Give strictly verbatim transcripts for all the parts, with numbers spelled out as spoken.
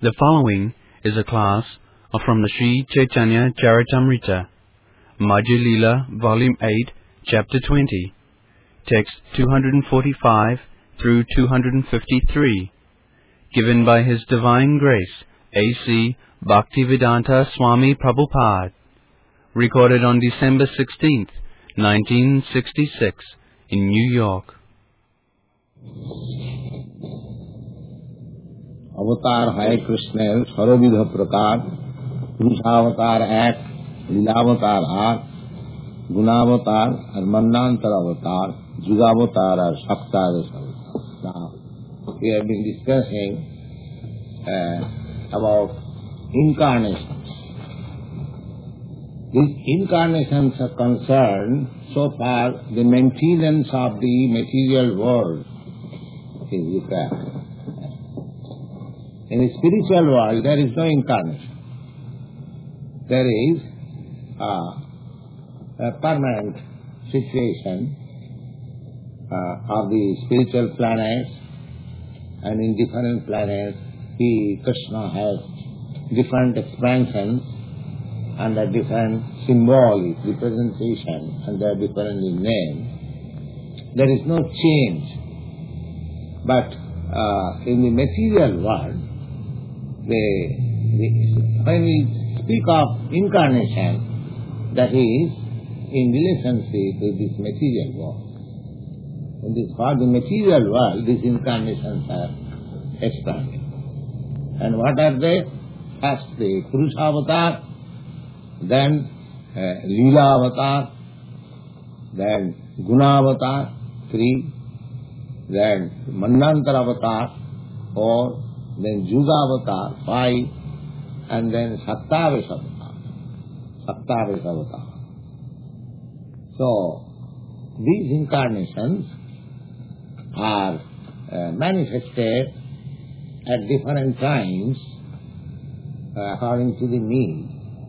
The following is a class from the Sri Chaitanya Charitamrita, Madhya Leela, Volume eight, Chapter twenty, Text two forty-five through two fifty-three, given by His Divine Grace, A C Bhaktivedanta Swami Prabhupada, recorded on December sixteenth, nineteen sixty-six, in New York. अवतार है कृष्ण सर्वविध प्रकार, पुरुषावतार एक, लीलावतार आठ, गुणावतार और मन्नांतर अवतार, जुगावतार और सप्तादश अवतार. Now, we have been discussing uh, about incarnations. These incarnations are concerned so far the maintenance of the material world is required. In the spiritual world, there is no incarnation. There is uh, a permanent situation uh, of the spiritual planets, and in different planets, he, Krishna, has different expansions under different symbolic representation, and they are differently named. There is no change. But uh, in the material world, The, the, when we speak of incarnation, that is in relationship with this material world. In this for the material world, these incarnations are expanded. And what are they? First the Purusha avatar, then uh, Leela avatar, then Guna avatar, three, then Mannantar avatar, four, then Juga avatar, five, and then Saptavesh avatar, Saptavesh avatar. So, these incarnations are uh, manifested at different times uh, according to the need.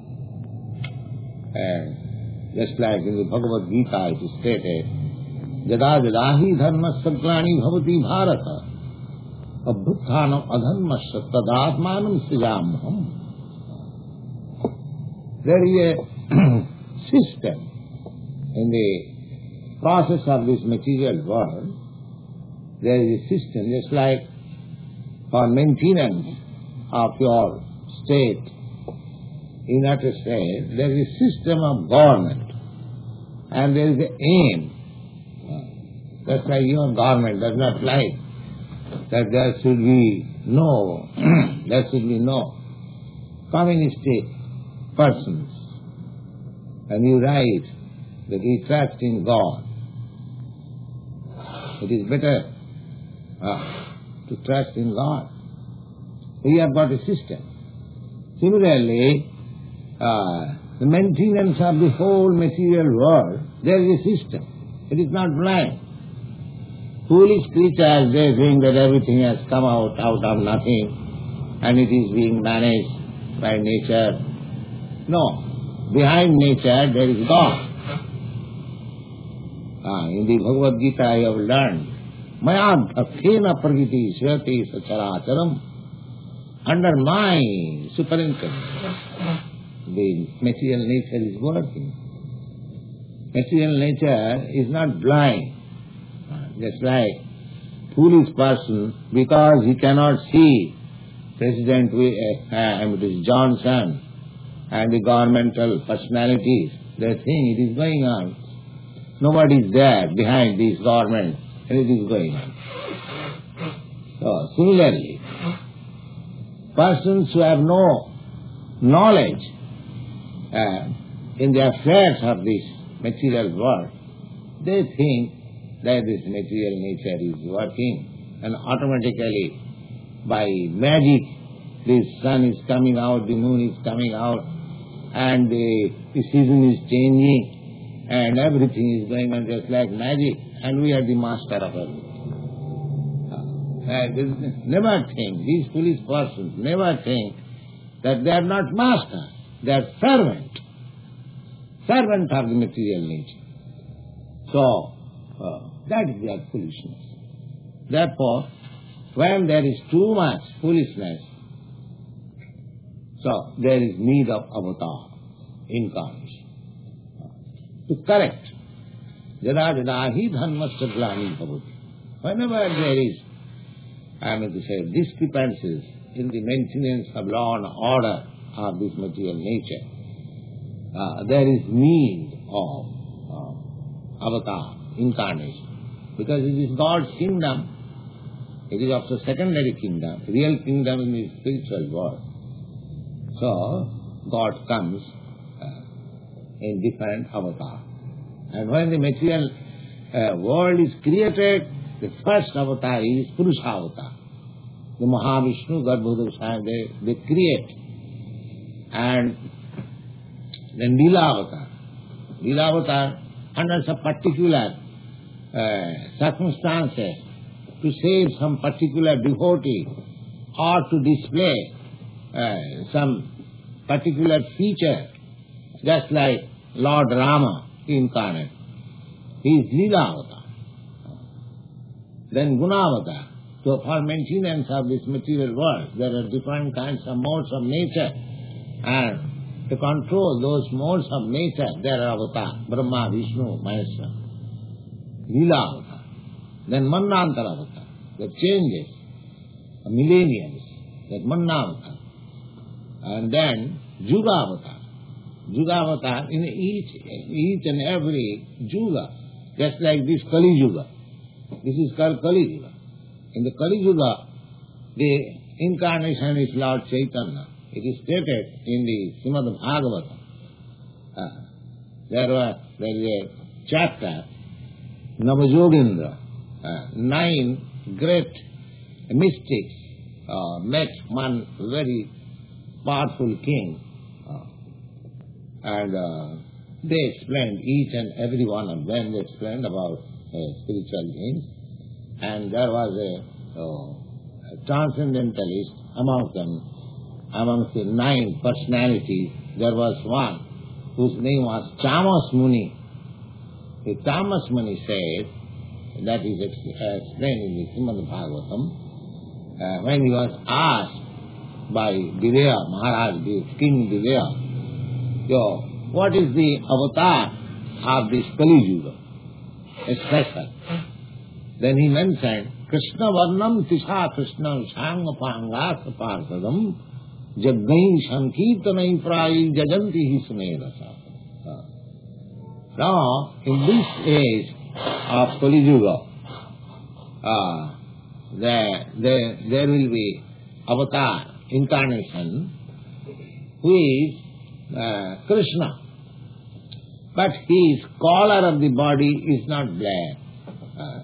And just like in the Bhagavad Gita it is stated, Jada jadahi dharma saglani bhavati bharata Abhuthanam adhanmasya tadatmanam srijamham. There is a system in the process of this material world. There is a system, just like for maintenance of your state, United States, there is a system of government, and there is an aim. That's why your government does not like that there should be no, there should be no communistic persons. And you write that we trust in God. It is better uh, to trust in God. We have got a system. Similarly, uh, the maintenance of the whole material world, there is a system. It is not blind. Foolish creatures, they think that everything has come out, out of nothing, and it is being managed by nature. No. Behind nature there is God. Ah, in the Bhagavad Gita I have learned, Maya bhaktena pragiti svati sacharacharam, under my superintendence, the material nature is working. Material nature is not blind. Just like foolish person, because he cannot see President uh, uh, Johnson and the governmental personalities, they think it is going on. Nobody is there behind this government, and it is going on. So, similarly, persons who have no knowledge uh, in the affairs of this material world, they think that this material nature is working, and automatically by magic the sun is coming out, the moon is coming out, and the, the season is changing, and everything is going on just like magic, and we are the master of everything. Uh, never think, these foolish persons never think that they are not masters, they are servant, servant of the material nature. So, uh, that is their foolishness. Therefore, when there is too much foolishness So there is need of avatar, incarnation, to correct. Jada jada hi dharmasya glani bhavati. Whenever there is, I mean to say, discrepancies in the maintenance of law and order of this material nature, uh, there is need of uh, avatar, incarnation. Because it is God's kingdom, it is of the secondary kingdom, real kingdom in the spiritual world. So, God comes uh, in different avatars. And when the material uh, world is created, the first avatar is Purusha avatar. The Mahavishnu, Garbhodaya, they, they create. And then Leela avatar. Leela avatar, under some particular uh, circumstances, to save some particular devotee or to display uh, some particular feature, just like Lord Rama incarnate. He is Leela avatar. Then Guna avatar. So for maintenance of this material world, there are different kinds of modes of nature. And to control those modes of nature, there are avatars, Brahma, Vishnu, Maheshwara. Leela avatar. Then Manvantara avatar, that changes, millenniums, that Manna avatar. And then Juga avatar. Juga avatar, in each, each and every Juga, just like this Kali Yuga. This is called Kali Yuga. In the Kali Yuga, the incarnation is Lord Chaitanya. It is stated in the Srimad Bhagavatam. Uh, there, were, there is a chapter, Navajogendra, uh, nine great mystics uh, met one very powerful king, uh, and uh, they explained, each and every one of them, they explained about uh, spiritual beings. And there was a, uh, a transcendentalist among them, amongst the nine personalities. There was one whose name was Chamas Muni. The Chamas Muni says, that is explained in the Srimad Bhagavatam, uh, when he was asked by Videha Maharaj, the King Videha, so, what is the avatar of this Kali Yuga? Special. Then he mentioned, Krishna Varnam Tisha Krishna Shanga Panga Saparsadam Jagain Sankirtanai Prai Jajanti Hismedasa. Now, in this age of Kali Yuga, uh, there, there, there will be avatar, incarnation, who is uh, Krishna. But his color of the body is not black. Uh,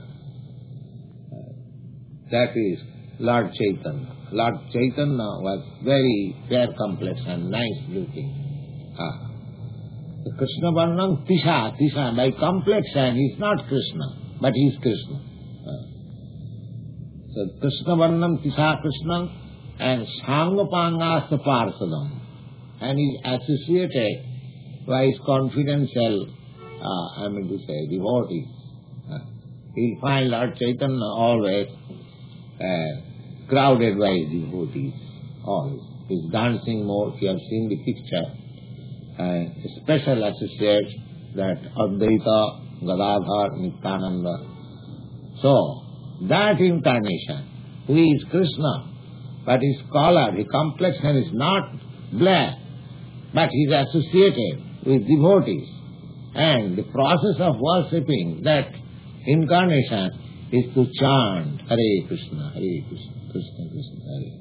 that is Lord Chaitanya. Lord Chaitanya was very fair complexion, nice looking. Uh, the Krishna Varnam Tisha, Tisha, by complexion he is not Krishna, but he is Krishna. Uh, so Krishna Varnam Tisha Krishna and Sangapanga Saparsadam, and is associated by his confidential, uh, I mean to say, devotees. Uh, he'll find Lord Chaitanya always uh, crowded by devotees, always. He's dancing more, you have seen the picture. Uh, special associates that Advaita, Gadadhar, Nityananda. So, that incarnation, who is Krishna, but his color, his complexion is not black, but he is associated with devotees. And the process of worshipping that incarnation is to chant Hare Krishna, Hare Krishna, Krishna Krishna, Hare.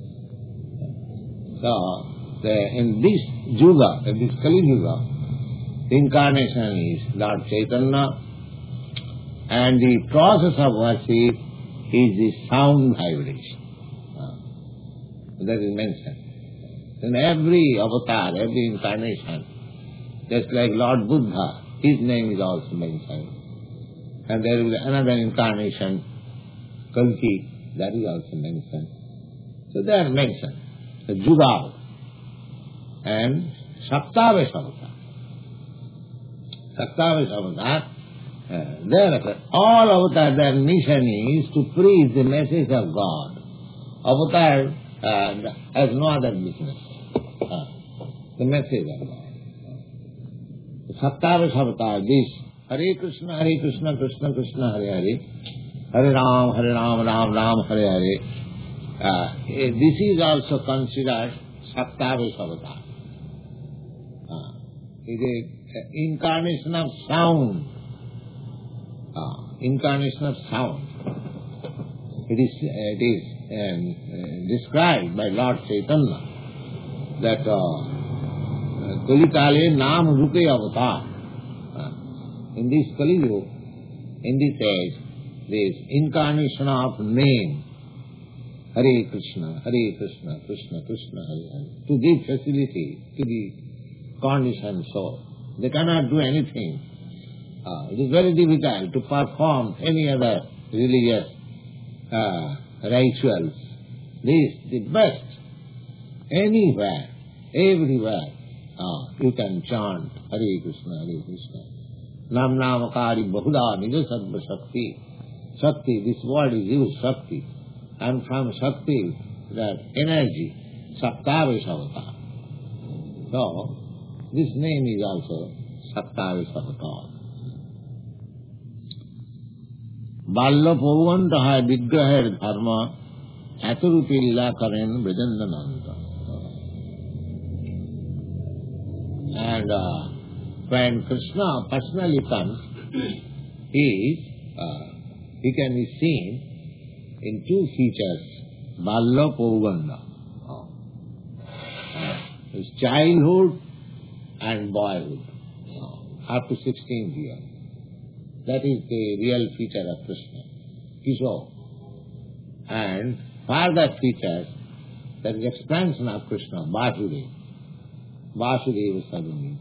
So, the, in this Yuga, in this Kali Yuga, the incarnation is Lord Chaitanya, and the process of worship is the sound vibration. Uh, that is mentioned. In every avatar, every incarnation, just like Lord Buddha, his name is also mentioned. And there will be another incarnation, Kalki, that is also mentioned. So they are mentioned, the Yuga and Saptavesh avatar. Saptavesh avatar, uh, thereafter, all avatar, their mission is to preach the message of God. Avatar uh, has no other business. uh, the message of God. Saptavas avatar, this Hare Krishna, Hare Krishna, Krishna Krishna, Hare Hare, Hare Ram, Hare Ram, Ram Ram, Hare Hare. Uh, this is also considered Saptavas avatar. Uh, it is incarnation of sound. Uh, incarnation of sound. It is, it is um, uh, described by Lord Chaitanya that uh, Kalikale Nam Rupe Avatar. Uh, in this Kali Yuga, in this age, this incarnation of name, Hare Krishna, Hare Krishna, Krishna Krishna, Hare Hare, to give facility to the conditioned soul. They cannot do anything. Uh, it is very difficult to perform any other religious uh, rituals. This the best. Anywhere, everywhere, uh, you can chant Hare Krishna, Hare Krishna. Nam Namakari Bahuda Nija Sattva Shakti. Shakti, this word is used, Shakti. And from Shakti, that energy, Saptavesh Avatar. So, this name is also Saptavesh Avatar. Balla Povanta hai Vigraher Dharma Aturupi Lila Karen Brijandananta. And uh, when Krishna personally comes, he is, uh, he can be seen in two features, Balla Povanda. Oh. Uh, his childhood and boyhood, oh, up to sixteenth year. That is the real feature of Krishna, Kishore. And further features, that is expansion of Krishna, Vasudeva. Vasudeva Sadhuni.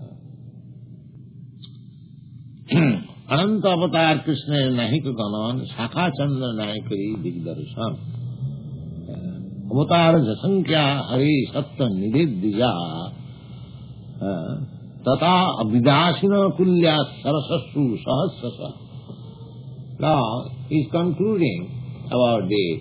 Ananta Avatar Krishna Nahika Ganan, Shakha Chandra Nayakari Digdarshan. Avatar Jasankya Hari Satta Nidid Dija. Tata Abhidashina Kulya Sarasasru Sahasrasa. Now, he is concluding about the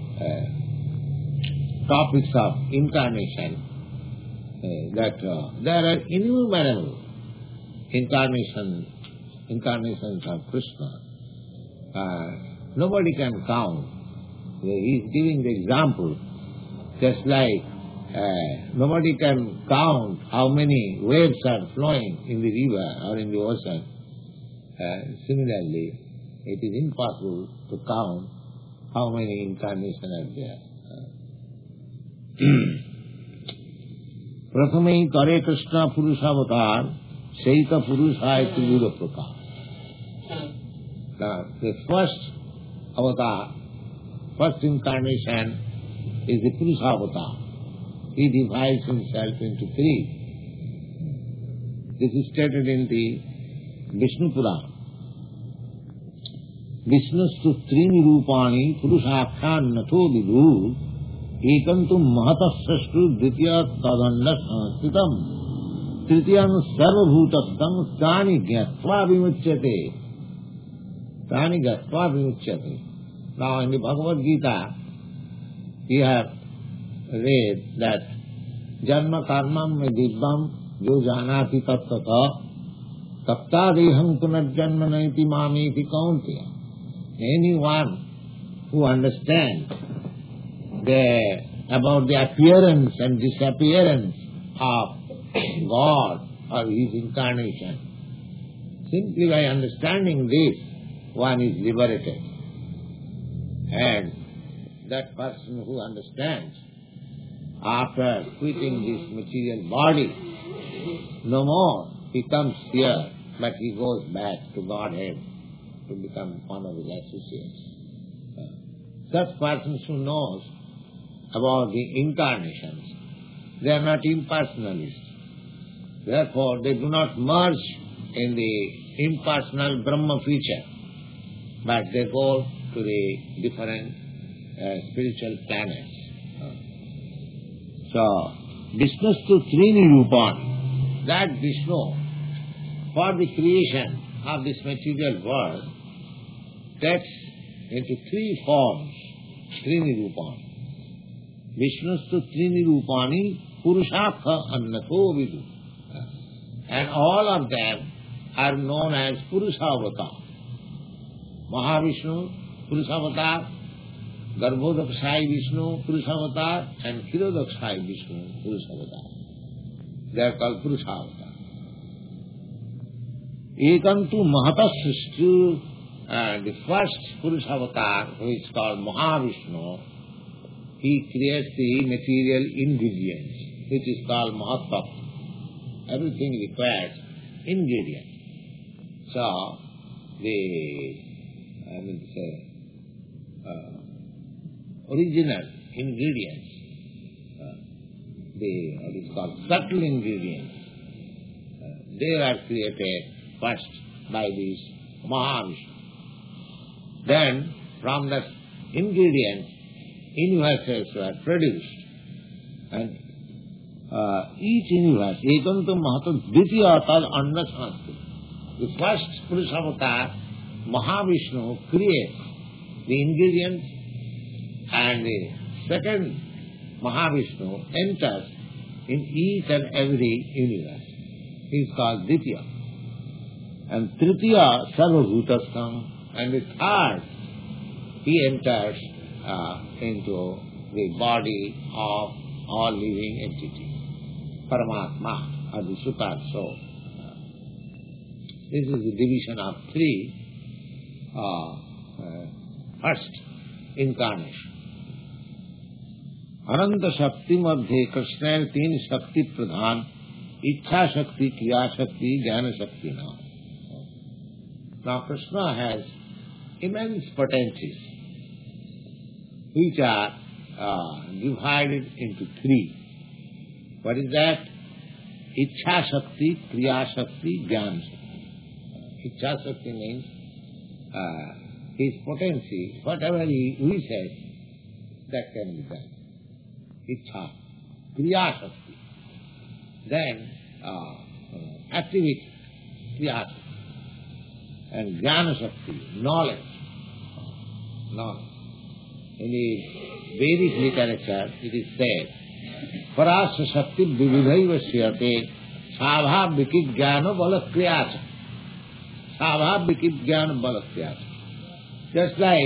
uh, topics of incarnation, uh, that uh, there are innumerable incarnation, incarnations of Krishna. Uh, nobody can count. He is giving the example, just like Uh, nobody can count how many waves are flowing in the river or in the ocean. Uh, similarly, it is impossible to count how many incarnations are there. Prathame Kare Krishna Purusavatar Seita Purushaya Tugura Prakash. Now, the first avatar, first incarnation is the Purusavatar. He divides himself into three. This is stated in the Vishnu Purana. Vishnustu trini rupani purushakhan natho vidhu ekantum mahatasashtu dvitiya tadanda sanskritam tritiyam sarvabhutastam tani gyatva vimuchyate. Tani gyatva vimuchyate. Now in the Bhagavad Gita, we have read that Janma Karmam me Dibbam Jo Janati Tattata Tapta Deham Punarjanma Naiti Mamiti Kauntya. Anyone who understands the, about the appearance and disappearance of God or His incarnation, simply by understanding this, one is liberated. And that person who understands, after quitting this material body, no more he comes here, but he goes back to Godhead to become one of his associates. Such persons who knows about the incarnations, they are not impersonalists. Therefore, they do not merge in the impersonal Brahma feature, but they go to the different uh, spiritual planets. So, Vishnustu Trini Rupan, that Vishnu, for the creation of this material world, takes into three forms, Trini Rupan. Vishnustu Trini Rupani Purushakha Annato Vidu. And all of them are known as Purusavatar. Mahavishnu, Purusavatar, Garbhodakshai Vishnu, Purusavatar, and Kshirodakshai Vishnu, Purusavatar. They are called Purusavatar. Ekantu Mahatasristu, uh, the first Purusavatar, who is called Mahavishnu, he creates the material ingredients, which is called Mahatattva. Everything requires ingredients. So, the, I mean to say, uh, original ingredients, uh, the, what is called subtle ingredients, uh, they are created first by this Mahavishnu. Then, from the ingredients, universes were produced. And uh, each universe, Ekantam Mahatam Dvitiyatal Annasanasti. The first Purusavatar, Mahavishnu, creates the ingredients, and the second Mahavishnu enters in each and every universe. He is called Dvitiya. And Tritiya Sarvabhutastham, and the third, he enters uh, into the body of all living entities. Paramatma, or the Sutar soul. This is the division of three uh, uh, first incarnation. Ananta Shakti Madhye Krishna Teen Shakti Pradhan, Ichha Shakti, Kriya Shakti, Jnana Shakti now. Now Krishna has immense potencies, which are uh, divided into three. What is that? Ichha Shakti, Kriya Shakti, Jnana Shakti. Ichha Shakti means uh, his potency, whatever he wishes, that can be done. Ichha, Kriya Shakti. Then uh, uh, activity, Kriya Shakti. And Jnana Shakti, knowledge. Knowledge. In the Vedic literature, it is said, Parasya Shakti Vividhaiva Shyate Sabhavvikit Jnana Balakriyata. Sabhavvikit Jnana Balakriyata. Just like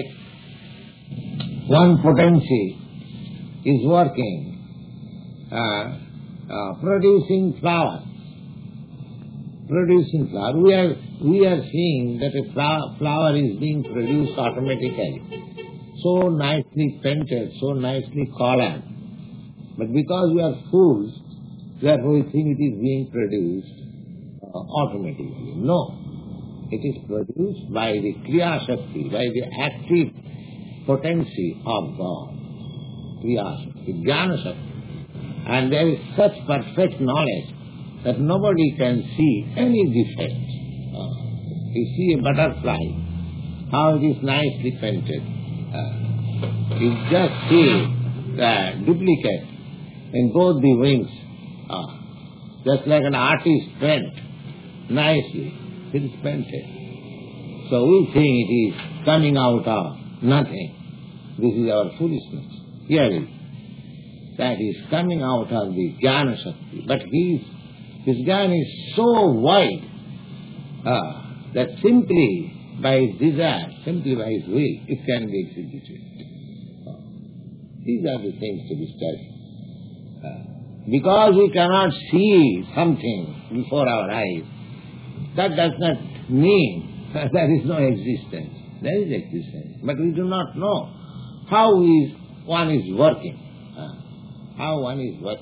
one potency is working, uh, uh, producing flowers. Producing flower. We are, we are seeing that a flower, flower is being produced automatically. So nicely painted, so nicely colored. But because we are fools, therefore we think it is being produced uh, automatically. No. It is produced by the Kriya Shakti, by the active potency of God. Kriya Shakti, Jnana Shakti. And there is such perfect knowledge that nobody can see any defect. Uh, you see a butterfly, how it is nicely painted. Uh, you just see the duplicate in both the wings, uh, just like an artist paint, nicely, it is painted. So we think it is coming out of nothing. This is our foolishness. Really, that is coming out of the Jnana Shakti. But he is His jnana is so wide uh, that simply by his desire, simply by his will, it can be executed. Uh, these are the things to be studied. Uh, because we cannot see something before our eyes, that does not mean that there is no existence. There is existence. But we do not know how is one is working. Uh, how one is working.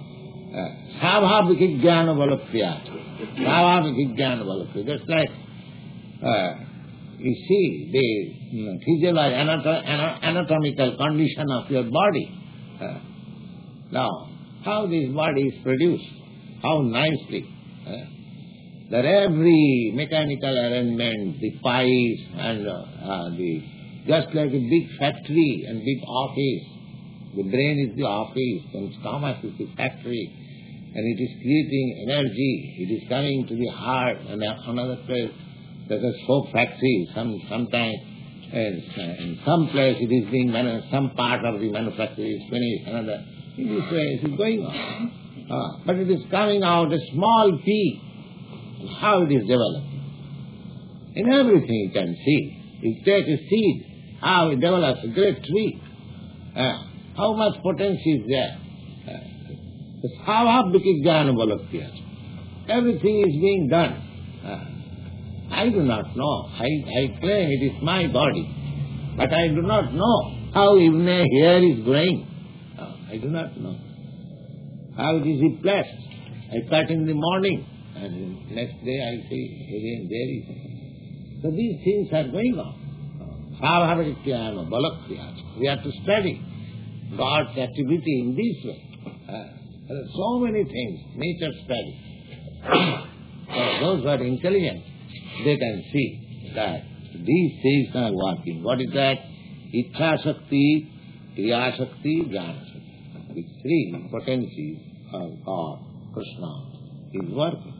Svabhavik Jnana Balakriyat. Svabhavik Jnana Balakriyat. Just like uh, you see the you know, physiological, anato- anatomical condition of your body. Uh, now, how this body is produced, how nicely. Uh, that every mechanical arrangement, the pipes and uh, uh, the just like a big factory and big office. The brain is the office and stomach is the factory, and it is creating energy. It is coming to the heart, and another place there's a soap factory. Some sometimes in, in some place it is being manu- some part of the manufacturing is finished. Another in this way it is going on. Uh, but it is coming out a small pea. How it is developing. In everything you can see. You take a seed, how it develops a great tree. Uh, how much potential is there? Svabhaviki jnana balakya. Everything is being done. Uh, I do not know. I, I claim it is my body. But I do not know how even a hair is growing. Uh, I do not know. How it is replaced. I cut in the morning and next day I see again there is. So these things are going on. Svabhaviki jnana balakya. We have to study God's activity in this way. Uh, there are so many things, nature study. For those who are intelligent, they can see that these things are working. What is that? Ichha Shakti, Kriya Shakti, Jnana Shakti. These three potencies of God, Krishna, is working.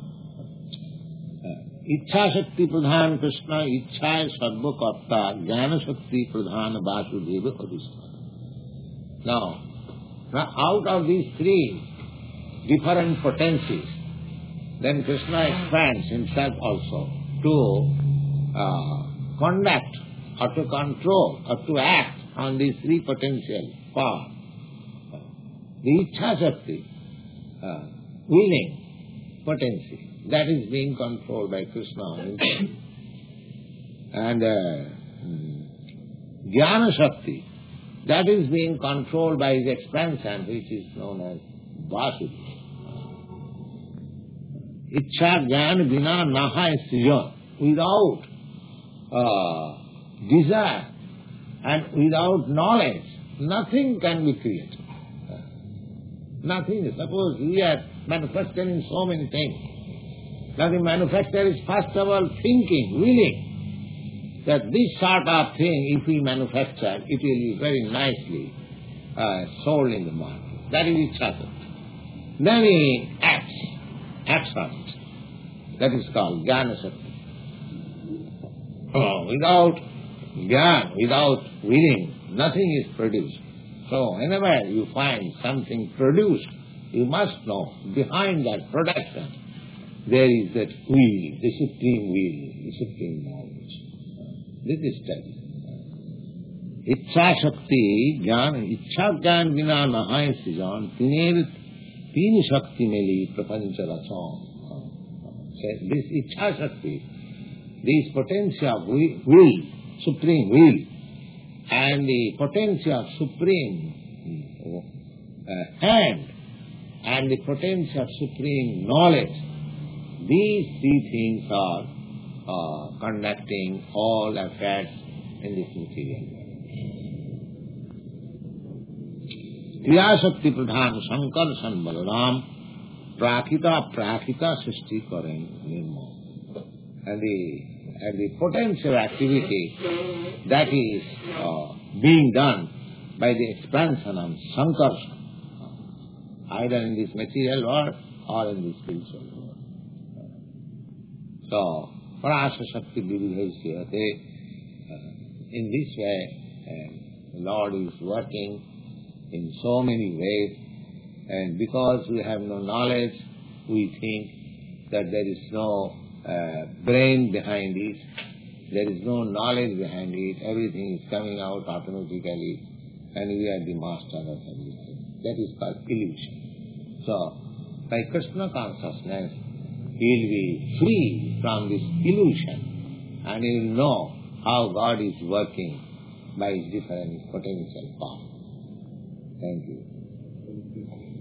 Ichha Shakti Pradhan Krishna, Ichha Sarva Karta, Jnana Shakti Pradhan Vasudeva Adhisthana. Now, now, out of these three different potencies, then Krishna expands himself also to uh, conduct or to control or to act on these three potential powers. The Ichha Shakti, uh, willing potency, that is being controlled by Krishna himself. And uh, Jnana Shakti, that is being controlled by his expansion, which is known as Vasudeva. Ichha jnana vina naha srijan. Without uh, desire and without knowledge, nothing can be created. Nothing. Suppose we are manufacturing so many things. Now the manufacturer is first of all thinking, willing, that this sort of thing, if we manufacture, it will be very nicely uh, sold in the market. That is Ichha Shakti. Then he acts, acts on it. That is called Jnana Shakti. Oh, without Jnana, without willing, nothing is produced. So whenever you find something produced, you must know behind that production there is that will, the supreme will, the supreme knowledge. This is study. Ichha Shakti, Jnana, Ichha Jnana Vina Nahai Sijan, Tiner, Teen Shakti Meli, Prapancha Rachon. This Ichha Shakti, this potential of will, supreme will, and the potential of supreme uh, hand, and the potential of supreme knowledge, these three things are uh, conducting all affairs in this material world. Kriya Shakti Pradhan Sankarsan Balaram Prakita Prakita Srishti Karen Nirmo. And the, and the potential activity that is uh, being done by the expansion of Sankarsan, either in this material world or in the spiritual world. So, Parasa Shakti Vividhasyate, in this way, uh, the Lord is working in so many ways, and because we have no knowledge, we think that there is no uh, brain behind it, there is no knowledge behind it, everything is coming out automatically, and we are the master of everything. That is called illusion. So, by Krishna consciousness, he will be free from this illusion, and he will know how God is working by his different potential powers. Thank you.